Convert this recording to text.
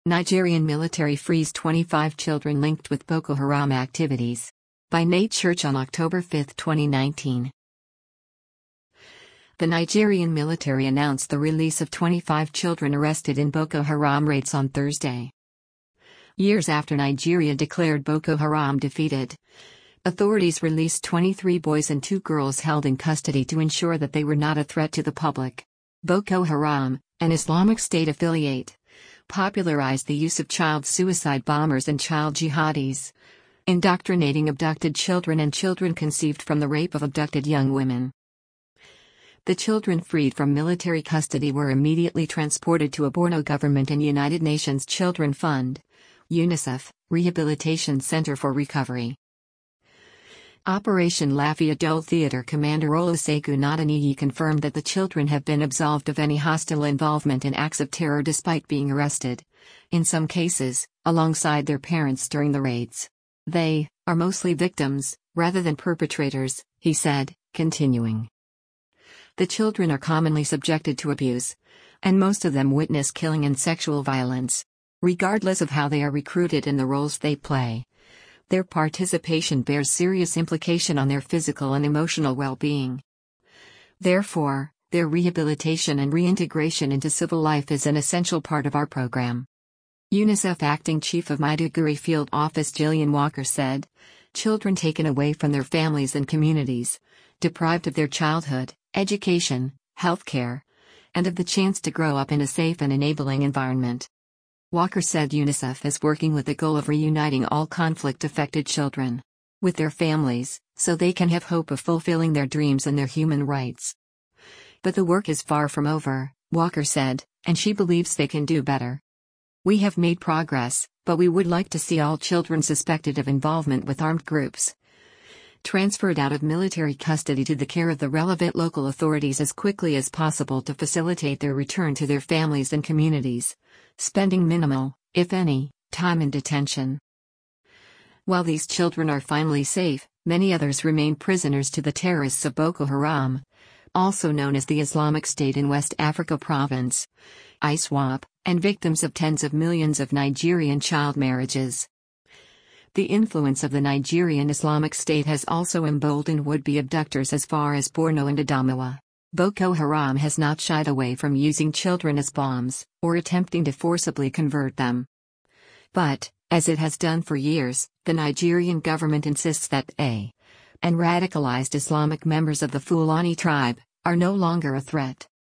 Nigerian military frees 25 children linked with Boko Haram activities. By Nate Church on October 5, 2019. The Nigerian military announced the release of 25 children arrested in Boko Haram raids on Thursday. Years after Nigeria declared Boko Haram defeated, authorities released 23 boys and 2 girls held in custody to ensure that they were not a threat to the public. Boko Haram, an Islamic State affiliate, popularized the use of child suicide bombers and child jihadis, indoctrinating abducted children and children conceived from the rape of abducted young women. The children freed from military custody were immediately transported to a Borno government and United Nations Children Fund, UNICEF, Rehabilitation Center for Recovery. Operation Lafia Dole Theater Commander Olusegun Nadaniyi confirmed that the children have been absolved of any hostile involvement in acts of terror despite being arrested, in some cases, alongside their parents during the raids. They are mostly victims, rather than perpetrators, he said, continuing. The children are commonly subjected to abuse, and most of them witness killing and sexual violence. Regardless of how they are recruited and the roles they play, their participation bears serious implication on their physical and emotional well-being. Therefore, their rehabilitation and reintegration into civil life is an essential part of our program. UNICEF Acting Chief of Maiduguri Field Office Jillian Walker said, children taken away from their families and communities, deprived of their childhood, education, healthcare, and of the chance to grow up in a safe and enabling environment. Walker said UNICEF is working with the goal of reuniting all conflict-affected children with their families, so they can have hope of fulfilling their dreams and their human rights. But the work is far from over, Walker said, and she believes they can do better. We have made progress, but we would like to see all children suspected of involvement with armed groups transferred out of military custody to the care of the relevant local authorities as quickly as possible to facilitate their return to their families and communities, spending minimal, if any, time in detention. While these children are finally safe, many others remain prisoners to the terrorists of Boko Haram, also known as the Islamic State in West Africa Province, ISWAP, and victims of tens of millions of Nigerian child marriages. The influence of the Nigerian Islamic State has also emboldened would-be abductors as far as Borno and Adamawa. Boko Haram has not shied away from using children as bombs, or attempting to forcibly convert them. But, as it has done for years, the Nigerian government insists that and radicalized Islamic members of the Fulani tribe are no longer a threat.